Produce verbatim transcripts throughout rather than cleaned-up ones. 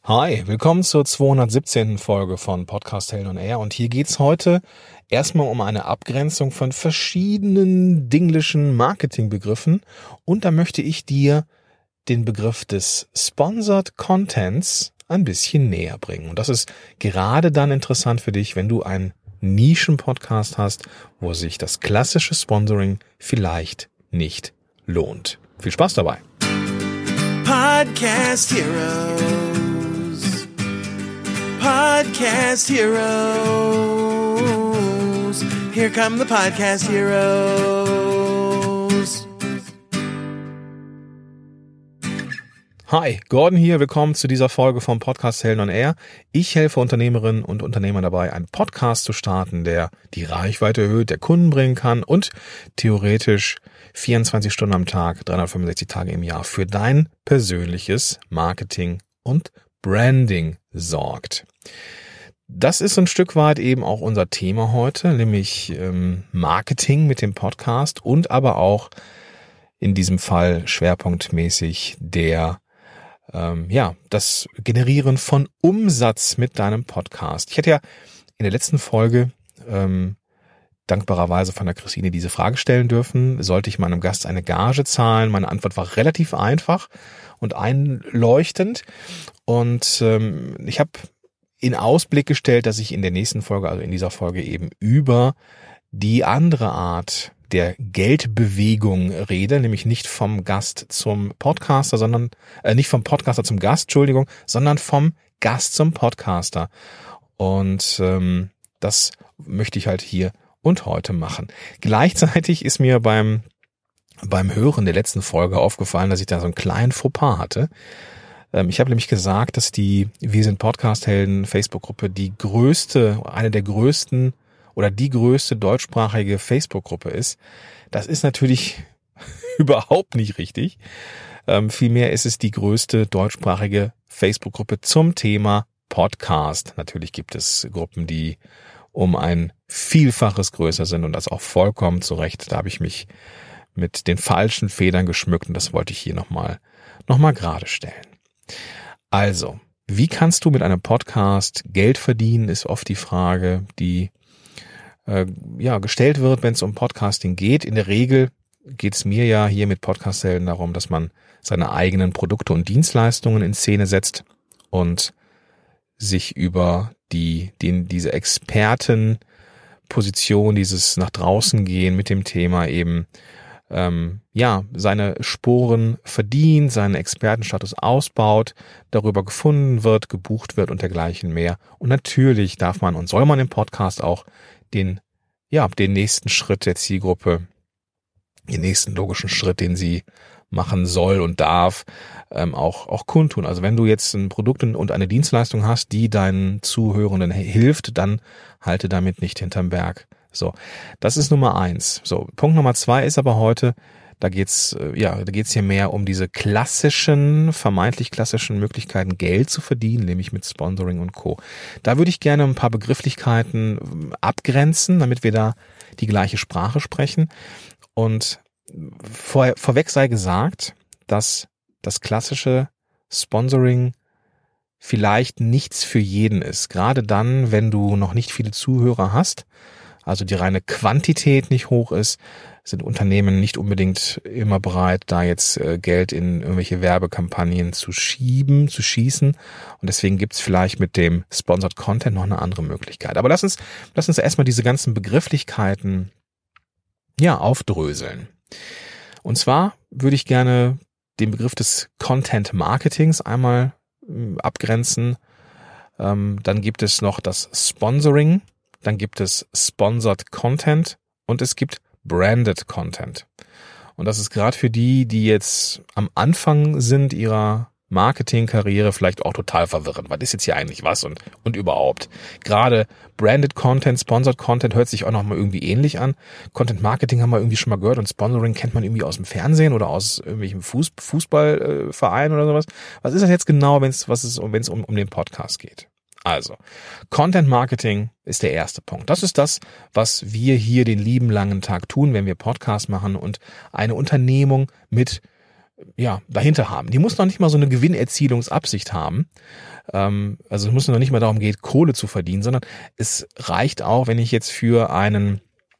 Hi, willkommen zur zweihundertsiebzehnten Folge von Podcast Helden on Air und hier geht's heute erstmal um eine Abgrenzung von verschiedenen dinglischen Marketingbegriffen und da möchte ich dir den Begriff des Sponsored Contents ein bisschen näher bringen. Und das ist gerade dann interessant für dich, wenn du einen Nischen-Podcast hast, wo sich das klassische Sponsoring vielleicht nicht lohnt. Viel Spaß dabei! Podcast Heroes. Podcast Heroes. Here come the Podcast Heroes. Hi, Gordon hier. Willkommen zu dieser Folge vom Podcast Helden on Air. Ich helfe Unternehmerinnen und Unternehmern dabei, einen Podcast zu starten, der die Reichweite erhöht, der Kunden bringen kann und theoretisch vierundzwanzig Stunden am Tag, dreihundertfünfundsechzig Tage im Jahr für dein persönliches Marketing und Branding sorgt. Das ist ein Stück weit eben auch unser Thema heute, nämlich ähm, Marketing mit dem Podcast und aber auch in diesem Fall schwerpunktmäßig der ähm, ja das Generieren von Umsatz mit deinem Podcast. Ich hatte ja in der letzten Folge ähm, dankbarerweise von der Christine diese Frage stellen dürfen. Sollte ich meinem Gast eine Gage zahlen? Meine Antwort war relativ einfach und einleuchtend. Und ähm, ich habe in Ausblick gestellt, dass ich in der nächsten Folge, also in dieser Folge eben über die andere Art der Geldbewegung rede, nämlich nicht vom Gast zum Podcaster, sondern äh, nicht vom Podcaster zum Gast, Entschuldigung, sondern vom Gast zum Podcaster. Und ähm, das möchte ich halt hier und heute machen. Gleichzeitig ist mir beim beim Hören der letzten Folge aufgefallen, dass ich da so einen kleinen Fauxpas hatte. Ähm, ich habe nämlich gesagt, dass die Wir sind Podcast-Helden Facebook-Gruppe die größte, eine der größten oder die größte deutschsprachige Facebook-Gruppe ist. Das ist natürlich überhaupt nicht richtig. Ähm, vielmehr ist es die größte deutschsprachige Facebook-Gruppe zum Thema Podcast. Natürlich gibt es Gruppen, die um ein Vielfaches größer sind und das auch vollkommen zu Recht. Da habe ich mich mit den falschen Federn geschmückt und das wollte ich hier nochmal noch mal gerade stellen. Also, wie kannst du mit einem Podcast Geld verdienen, ist oft die Frage, die äh, ja gestellt wird, wenn es um Podcasting geht. In der Regel geht es mir ja hier mit Podcast-Helden darum, dass man seine eigenen Produkte und Dienstleistungen in Szene setzt und sich über die, den, diese Expertenposition, dieses nach draußen gehen mit dem Thema eben, ähm, ja, seine Sporen verdient, seinen Expertenstatus ausbaut, darüber gefunden wird, gebucht wird und dergleichen mehr. Und natürlich darf man und soll man im Podcast auch den, ja, den nächsten Schritt der Zielgruppe, den nächsten logischen Schritt, den sie machen soll und darf, ähm, auch auch kundtun. Also wenn du jetzt ein Produkt und eine Dienstleistung hast, die deinen Zuhörenden hilft, dann halte damit nicht hinterm Berg. So, das ist Nummer eins. So, Punkt Nummer zwei ist aber heute, da geht's äh, ja, da geht's hier mehr um diese klassischen, vermeintlich klassischen Möglichkeiten, Geld zu verdienen, nämlich mit Sponsoring und Co. Da würde ich gerne ein paar Begrifflichkeiten abgrenzen, damit wir da die gleiche Sprache sprechen. Und vor, vorweg sei gesagt, dass das klassische Sponsoring vielleicht nichts für jeden ist. Gerade dann, wenn du noch nicht viele Zuhörer hast, also die reine Quantität nicht hoch ist, sind Unternehmen nicht unbedingt immer bereit, da jetzt Geld in irgendwelche Werbekampagnen zu schieben, zu schießen. Und deswegen gibt's vielleicht mit dem Sponsored Content noch eine andere Möglichkeit. Aber lass uns, lass uns erstmal diese ganzen Begrifflichkeiten ja aufdröseln. Und zwar würde ich gerne den Begriff des Content Marketings einmal äh, abgrenzen. Ähm, dann gibt es noch das Sponsoring, dann gibt es Sponsored Content und es gibt Branded Content. Und das ist gerade für die, die jetzt am Anfang sind ihrer Marketingkarriere, vielleicht auch total verwirrend. Was ist jetzt hier eigentlich was und und überhaupt? Gerade Branded Content, Sponsored Content hört sich auch nochmal irgendwie ähnlich an. Content Marketing haben wir irgendwie schon mal gehört und Sponsoring kennt man irgendwie aus dem Fernsehen oder aus irgendwelchen Fuß, Fußballvereinen oder sowas. Was ist das jetzt genau, wenn es was ist, wenn es um, um den Podcast geht? Also, Content Marketing ist der erste Punkt. Das ist das, was wir hier den lieben langen Tag tun, wenn wir Podcast machen und eine Unternehmung mit ja, dahinter haben. Die muss noch nicht mal so eine Gewinnerzielungsabsicht haben. Ähm, also es muss noch nicht mal darum gehen, Kohle zu verdienen, sondern es reicht auch, wenn ich jetzt für einen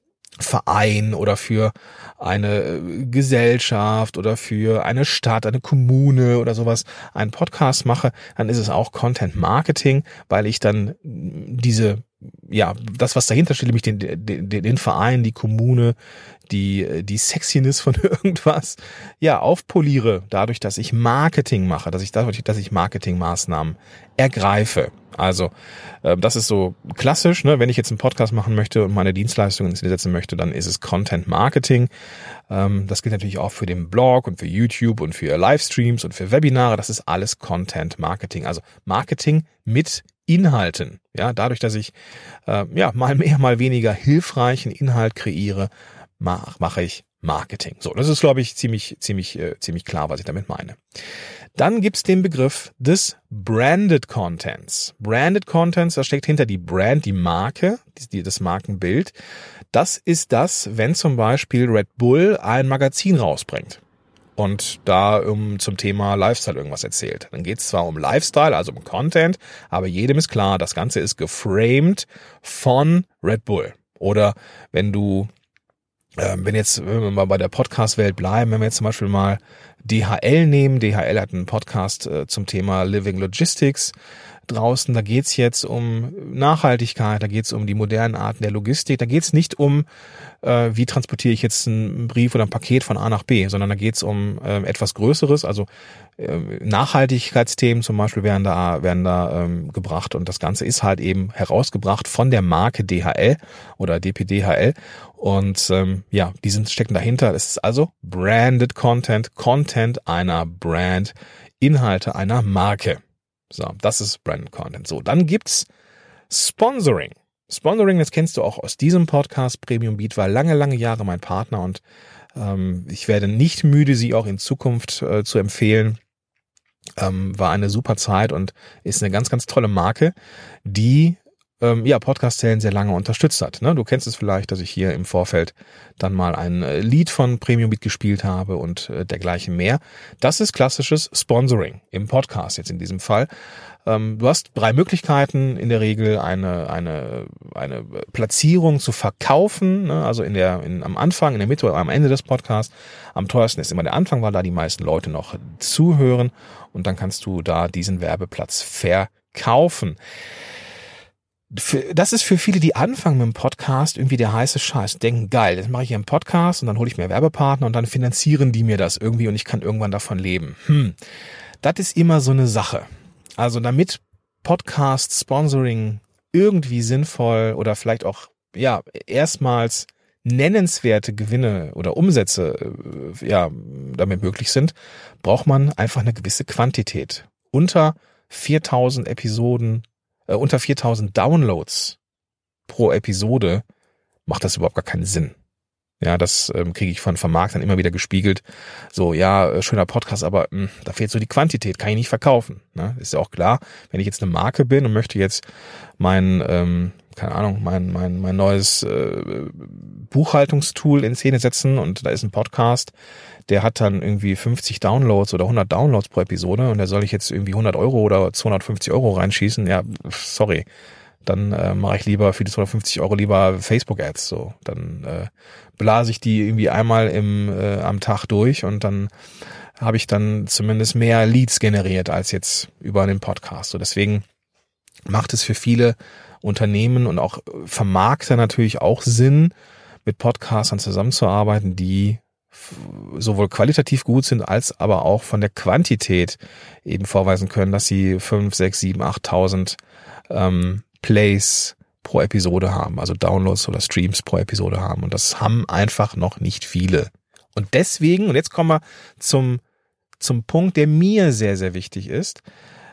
Verein oder für eine Gesellschaft oder für eine Stadt, eine Kommune oder sowas einen Podcast mache, dann ist es auch Content Marketing, weil ich dann diese, ja, das, was dahinter steht, nämlich den, den, den Verein, die Kommune, die, die Sexiness von irgendwas, ja, aufpoliere, dadurch, dass ich Marketing mache, dass ich dadurch, dass ich Marketingmaßnahmen ergreife. Also, äh, das ist so klassisch, ne? Wenn ich jetzt einen Podcast machen möchte und meine Dienstleistungen ins Netz setzen möchte, dann ist es Content Marketing. Ähm, das gilt natürlich auch für den Blog und für YouTube und für Livestreams und für Webinare. Das ist alles Content Marketing. Also Marketing mit Inhalten. Ja, dadurch, dass ich, äh, ja, mal mehr, mal weniger hilfreichen Inhalt kreiere, mach, mache ich Marketing. So, das ist, glaube ich, ziemlich, ziemlich, äh, ziemlich klar, was ich damit meine. Dann gibt's den Begriff des Branded Contents. Branded Contents, da steckt hinter die Brand, die Marke, die, das Markenbild. Das ist das, wenn zum Beispiel Red Bull ein Magazin rausbringt und da um, zum Thema Lifestyle irgendwas erzählt. Dann geht's zwar um Lifestyle, also um Content, aber jedem ist klar, das Ganze ist geframed von Red Bull. Oder wenn du Ähm, wenn jetzt, wenn wir mal bei der Podcast-Welt bleiben, wenn wir jetzt zum Beispiel mal D H L nehmen, D H L hat einen Podcast äh, zum Thema Living Logistics draußen, da geht's jetzt um Nachhaltigkeit, da geht's um die modernen Arten der Logistik, da geht's nicht um, äh, wie transportiere ich jetzt einen Brief oder ein Paket von A nach B, sondern da geht's um äh, etwas Größeres, also äh, Nachhaltigkeitsthemen zum Beispiel werden da, werden da ähm, gebracht und das Ganze ist halt eben herausgebracht von der Marke D H L oder D P D H L. Und ähm, ja, die sind stecken dahinter. Es ist also Branded Content, Content einer Brand, Inhalte einer Marke. So, das ist Branded Content. So, dann gibt's Sponsoring. Sponsoring, das kennst du auch aus diesem Podcast. Premium Beat war lange, lange Jahre mein Partner und ähm, ich werde nicht müde, sie auch in Zukunft äh, zu empfehlen. Ähm, war eine super Zeit und ist eine ganz, ganz tolle Marke, die ähm, ja Podcast-Helden sehr lange unterstützt hat. Ne? Du kennst es vielleicht, dass ich hier im Vorfeld dann mal ein äh, Lied von Premium Beat gespielt habe und äh, dergleichen mehr. Das ist klassisches Sponsoring im Podcast jetzt in diesem Fall. Ähm, du hast drei Möglichkeiten in der Regel, eine eine eine Platzierung zu verkaufen, ne? Also in der in, am Anfang, in der Mitte oder am Ende des Podcasts. Am teuersten ist immer der Anfang, weil da die meisten Leute noch zuhören und dann kannst du da diesen Werbeplatz verkaufen. Das ist für viele, die anfangen mit dem Podcast, irgendwie der heiße Scheiß. Denken, geil, jetzt mache ich hier einen Podcast und dann hole ich mir Werbepartner und dann finanzieren die mir das irgendwie und ich kann irgendwann davon leben. Hm, das ist immer so eine Sache. Also damit Podcast-Sponsoring irgendwie sinnvoll oder vielleicht auch ja erstmals nennenswerte Gewinne oder Umsätze ja damit möglich sind, braucht man einfach eine gewisse Quantität. Unter viertausend Episoden äh, unter viertausend Downloads pro Episode macht das überhaupt gar keinen Sinn. Ja, das ähm, kriege ich von Vermarktern immer wieder gespiegelt. So, ja, schöner Podcast, aber mh, da fehlt so die Quantität, kann ich nicht verkaufen. Ne? Ist ja auch klar, wenn ich jetzt eine Marke bin und möchte jetzt mein, ähm, keine Ahnung, mein mein mein neues äh, Buchhaltungstool in Szene setzen und da ist ein Podcast, der hat dann irgendwie fünfzig Downloads oder hundert Downloads pro Episode und da soll ich jetzt irgendwie hundert Euro oder zweihundertfünfzig Euro reinschießen. Ja, sorry. Dann äh, mache ich lieber für die zweihundertfünfzig Euro lieber Facebook-Ads. So, dann äh, blase ich die irgendwie einmal im äh, am Tag durch und dann habe ich dann zumindest mehr Leads generiert als jetzt über den Podcast. So, deswegen macht es für viele Unternehmen und auch Vermarkter natürlich auch Sinn, mit Podcastern zusammenzuarbeiten, die sowohl qualitativ gut sind, als aber auch von der Quantität eben vorweisen können, dass sie fünf, sechs, sieben, achttausend ähm, Plays pro Episode haben, also Downloads oder Streams pro Episode haben. Und das haben einfach noch nicht viele. Und deswegen, und jetzt kommen wir zum, zum Punkt, der mir sehr, sehr wichtig ist,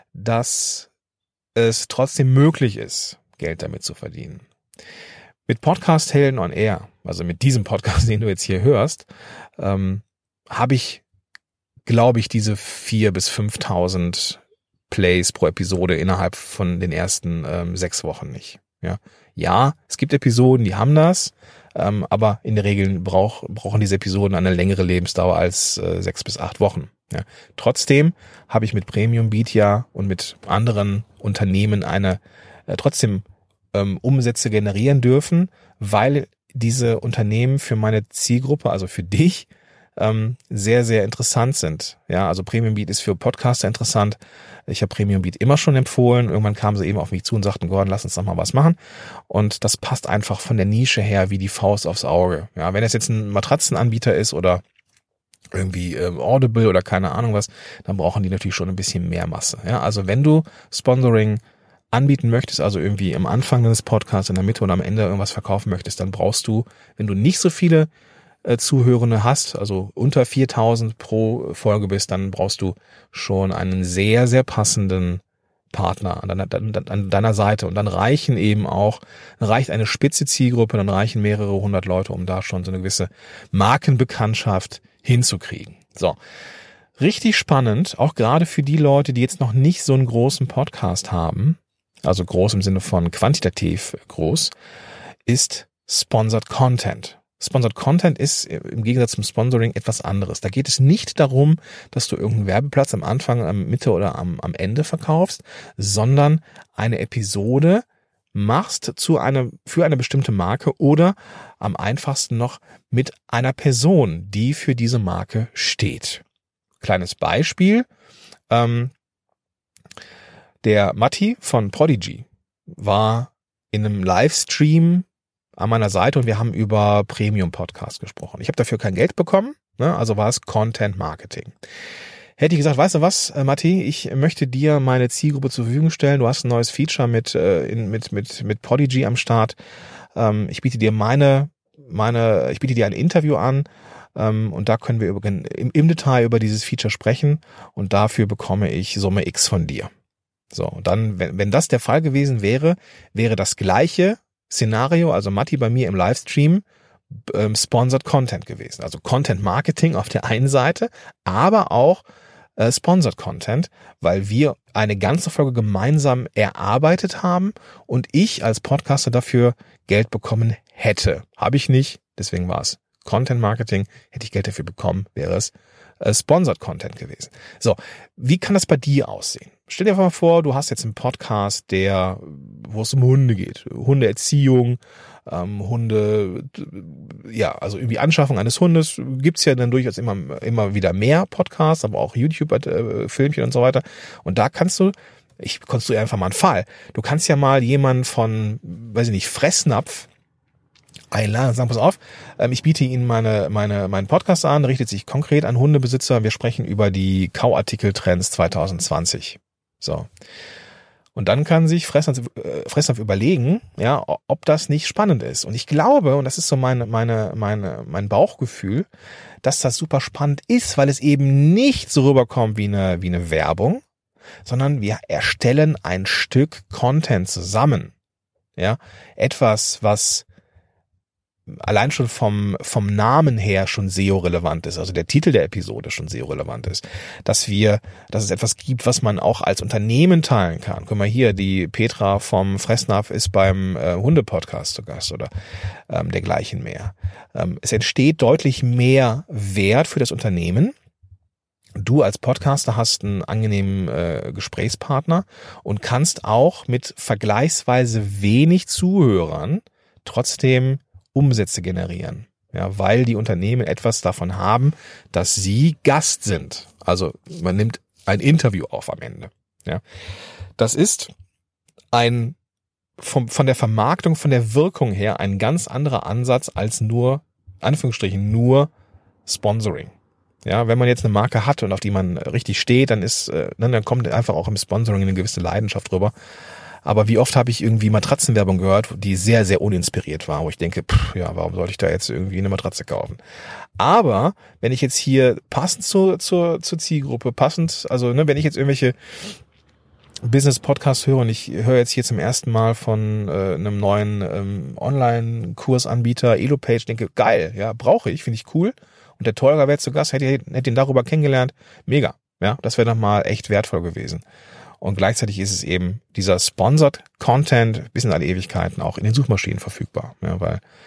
dass es trotzdem möglich ist, Geld damit zu verdienen. Mit Podcast Helden on Air, also mit diesem Podcast, den du jetzt hier hörst, ähm, habe ich, glaube ich, diese vier bis fünftausend Plays pro Episode innerhalb von den ersten ähm, sechs Wochen nicht. Ja, ja, es gibt Episoden, die haben das. Ähm, aber in der Regel brauch, brauchen diese Episoden eine längere Lebensdauer als äh, sechs bis acht Wochen. Ja. Trotzdem habe ich mit Premium Beat ja und mit anderen Unternehmen eine äh, trotzdem ähm, Umsätze generieren dürfen, weil diese Unternehmen für meine Zielgruppe, also für dich, ähm, sehr, sehr interessant sind. Ja, also Premium Beat ist für Podcaster interessant. Ich habe Premium Beat immer schon empfohlen. Irgendwann kamen sie eben auf mich zu und sagten, Gordon, lass uns doch mal was machen. Und das passt einfach von der Nische her wie die Faust aufs Auge. Ja, wenn es jetzt ein Matratzenanbieter ist oder irgendwie äh, Audible oder keine Ahnung was, dann brauchen die natürlich schon ein bisschen mehr Masse. Ja, also wenn du Sponsoring anbieten möchtest, also irgendwie am Anfang deines Podcasts, in der Mitte oder am Ende irgendwas verkaufen möchtest, dann brauchst du, wenn du nicht so viele äh, Zuhörende hast, also unter viertausend pro Folge bist, dann brauchst du schon einen sehr, sehr passenden Partner an deiner, an deiner Seite. Und dann reichen eben auch, dann reicht eine spitze Zielgruppe, dann reichen mehrere hundert Leute, um da schon so eine gewisse Markenbekanntschaft hinzukriegen. So. Richtig spannend, auch gerade für die Leute, die jetzt noch nicht so einen großen Podcast haben, also groß im Sinne von quantitativ groß, ist Sponsored Content. Sponsored Content ist im Gegensatz zum Sponsoring etwas anderes. Da geht es nicht darum, dass du irgendeinen Werbeplatz am Anfang, am Mitte oder am, am Ende verkaufst, sondern eine Episode machst zu einer, für eine bestimmte Marke oder am einfachsten noch mit einer Person, die für diese Marke steht. Kleines Beispiel. Ähm, der Matti von Podigy war in einem Livestream an meiner Seite und wir haben über Premium-Podcast gesprochen. Ich habe dafür kein Geld bekommen, ne? Also war es Content-Marketing. Hätte ich gesagt, weißt du was, äh, Matti, ich möchte dir meine Zielgruppe zur Verfügung stellen. Du hast ein neues Feature mit äh, in, mit mit mit Podigy am Start. Ähm, ich biete dir meine meine, ich biete dir ein Interview an ähm, und da können wir über, im, im Detail über dieses Feature sprechen und dafür bekomme ich Summe X von dir. So, und dann, wenn, wenn das der Fall gewesen wäre, wäre das gleiche Szenario, also Matti bei mir im Livestream, ähm, Sponsored Content gewesen. Also Content Marketing auf der einen Seite, aber auch äh, Sponsored Content, weil wir eine ganze Folge gemeinsam erarbeitet haben und ich als Podcaster dafür Geld bekommen hätte. Habe ich nicht, deswegen war es Content Marketing. Hätte ich Geld dafür bekommen, wäre es äh, Sponsored Content gewesen. So, wie kann das bei dir aussehen? Stell dir einfach mal vor, du hast jetzt einen Podcast, der, wo es um Hunde geht. Hundeerziehung, ähm, Hunde, ja, also irgendwie Anschaffung eines Hundes. Gibt's ja dann durchaus immer, immer wieder mehr Podcasts, aber auch YouTube-Filmchen und so weiter. Und da kannst du, ich konstruiere einfach mal einen Fall. Du kannst ja mal jemanden von, weiß ich nicht, Fressnapf einladen, sagen, pass auf, ähm, ich biete Ihnen meine, meine, meinen Podcast an, richtet sich konkret an Hundebesitzer. Wir sprechen über die Kauartikel-Trends zwanzig zwanzig. So. Und dann kann sich Fressnapf, äh, Fressnapf überlegen, ja, ob das nicht spannend ist. Und ich glaube, und das ist so meine, meine, meine, mein Bauchgefühl, dass das super spannend ist, weil es eben nicht so rüberkommt wie eine, wie eine Werbung, sondern wir erstellen ein Stück Content zusammen. Ja, etwas, was allein schon vom vom Namen her schon S E O-relevant ist, also der Titel der Episode schon S E O-relevant ist, dass wir, dass es etwas gibt, was man auch als Unternehmen teilen kann. Guck mal hier, die Petra vom Fressnapf ist beim äh, Hunde-Podcast zu Gast oder ähm, dergleichen mehr. Ähm, es entsteht deutlich mehr Wert für das Unternehmen. Du als Podcaster hast einen angenehmen äh, Gesprächspartner und kannst auch mit vergleichsweise wenig Zuhörern trotzdem Umsätze generieren, ja, weil die Unternehmen etwas davon haben, dass sie Gast sind. Also man nimmt ein Interview auf am Ende. Ja, das ist ein vom, von der Vermarktung, von der Wirkung her ein ganz anderer Ansatz als nur, Anführungsstrichen, nur Sponsoring. Ja, wenn man jetzt eine Marke hat und auf die man richtig steht, dann ist, dann kommt einfach auch im Sponsoring eine gewisse Leidenschaft rüber. Aber wie oft habe ich irgendwie Matratzenwerbung gehört, die sehr, sehr uninspiriert war, wo ich denke, pff, ja, warum sollte ich da jetzt irgendwie eine Matratze kaufen? Aber wenn ich jetzt hier passend zur, zur, zur Zielgruppe, passend, also ne, wenn ich jetzt irgendwelche Business-Podcasts höre und ich höre jetzt hier zum ersten Mal von äh, einem neuen ähm, Online-Kursanbieter, Elopage, denke, geil, ja, brauche ich, finde ich cool. Und der Tolga wäre zu Gast, hätte, hätte ihn darüber kennengelernt, mega, ja, das wäre doch mal echt wertvoll gewesen. Und gleichzeitig ist es eben dieser Sponsored Content bis in alle Ewigkeiten auch in den Suchmaschinen verfügbar. Ja, weil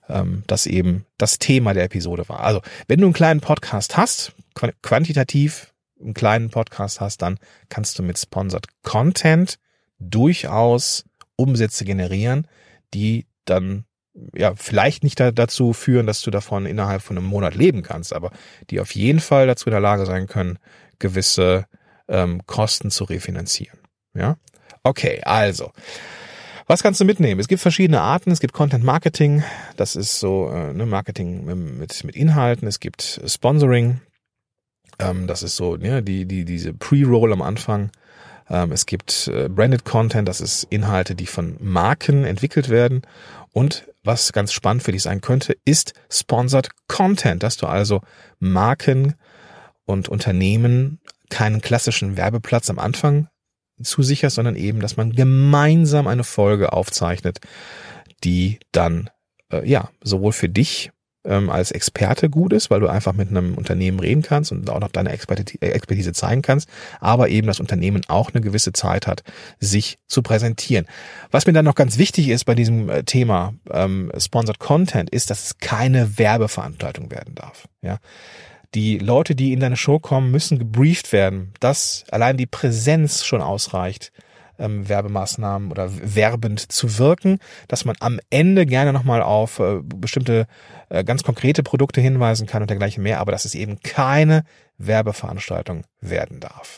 ähm, das eben das Thema der Episode war. Also, wenn du einen kleinen Podcast hast, quantitativ einen kleinen Podcast hast, dann kannst du mit Sponsored Content durchaus Umsätze generieren, die dann ja vielleicht nicht da, dazu führen, dass du davon innerhalb von einem Monat leben kannst, aber die auf jeden Fall dazu in der Lage sein können, gewisse ähm, Kosten zu refinanzieren. Ja, okay, also was kannst du mitnehmen? Es gibt verschiedene Arten. Es gibt Content Marketing, das ist so äh, ne, Marketing mit mit Inhalten. Es gibt Sponsoring, ähm, das ist so ne, die die diese Pre-Roll am Anfang. Ähm, es gibt äh, Branded Content, das ist Inhalte, die von Marken entwickelt werden. Und was ganz spannend für dich sein könnte, ist Sponsored Content, dass du also Marken und Unternehmen keinen klassischen Werbeplatz am Anfang zusicherst, sondern eben, dass man gemeinsam eine Folge aufzeichnet, die dann äh, ja sowohl für dich ähm, als Experte gut ist, weil du einfach mit einem Unternehmen reden kannst und auch noch deine Expertise, Expertise zeigen kannst, aber eben das Unternehmen auch eine gewisse Zeit hat, sich zu präsentieren. Was mir dann noch ganz wichtig ist bei diesem äh, Thema ähm, Sponsored Content, ist, dass es keine Werbeveranstaltung werden darf. Ja. Die Leute, die in deine Show kommen, müssen gebrieft werden, dass allein die Präsenz schon ausreicht, ähm, Werbemaßnahmen oder werbend zu wirken, dass man am Ende gerne nochmal auf äh, bestimmte äh, ganz konkrete Produkte hinweisen kann und dergleichen mehr, aber dass es eben keine Werbeveranstaltung werden darf.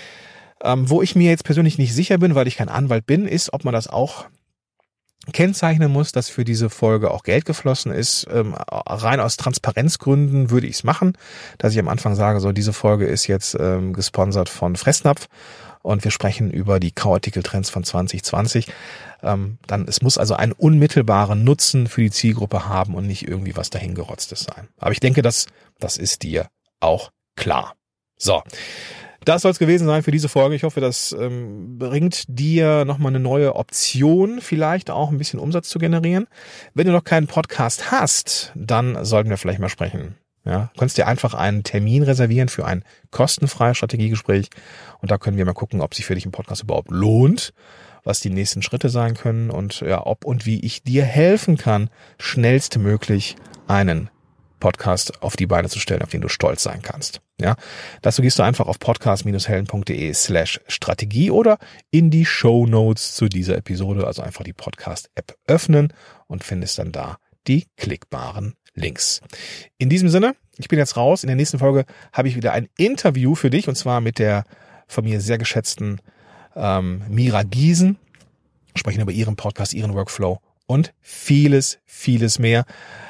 Ähm, wo ich mir jetzt persönlich nicht sicher bin, weil ich kein Anwalt bin, ist, ob man das auch kennzeichnen muss, dass für diese Folge auch Geld geflossen ist. Ähm, rein aus Transparenzgründen würde ich es machen, dass ich am Anfang sage, so diese Folge ist jetzt ähm, gesponsert von Fressnapf und wir sprechen über die Kauartikeltrends von zwanzig zwanzig. Ähm, dann es muss also einen unmittelbaren Nutzen für die Zielgruppe haben und nicht irgendwie was dahingerotztes sein. Aber ich denke, das, das ist dir auch klar. So. Das soll es gewesen sein für diese Folge. Ich hoffe, das ähm, bringt dir nochmal eine neue Option, vielleicht auch ein bisschen Umsatz zu generieren. Wenn du noch keinen Podcast hast, dann sollten wir vielleicht mal sprechen. Ja, du kannst dir einfach einen Termin reservieren für ein kostenfreies Strategiegespräch und da können wir mal gucken, ob sich für dich ein Podcast überhaupt lohnt, was die nächsten Schritte sein können und ja, ob und wie ich dir helfen kann, schnellstmöglich einen Podcast auf die Beine zu stellen, auf den du stolz sein kannst. Ja, dazu gehst du einfach auf podcast-helden.de slash Strategie oder in die Shownotes zu dieser Episode, also einfach die Podcast-App öffnen und findest dann da die klickbaren Links. In diesem Sinne, ich bin jetzt raus. In der nächsten Folge habe ich wieder ein Interview für dich und zwar mit der von mir sehr geschätzten ähm, Mira Giesen. Wir sprechen über ihren Podcast, ihren Workflow und vieles, vieles mehr.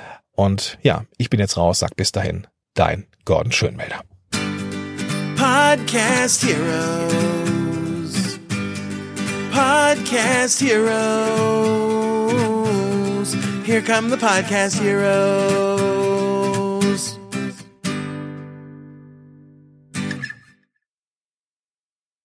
Und ja, ich bin jetzt raus, sag bis dahin, dein Gordon Schönmelder. Podcast Heroes. Podcast Heroes. Here come the Podcast Heroes.